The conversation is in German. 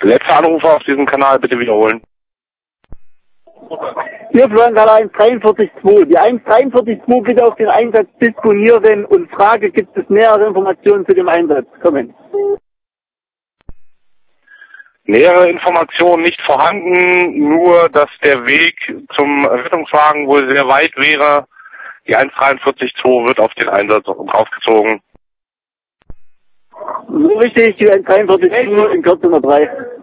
Letzter Anrufer auf diesem Kanal, bitte wiederholen. Hier Florian 143.2. Die 143.2 bitte auf den Einsatz disponieren und Frage, gibt es nähere Informationen zu dem Einsatz? Kommen. Nähere Informationen nicht vorhanden, nur dass der Weg zum Rettungswagen wohl sehr weit wäre. Die 143.2 wird auf den Einsatz draufgezogen. So richtig, die 143.2 in Kürze Nummer 3.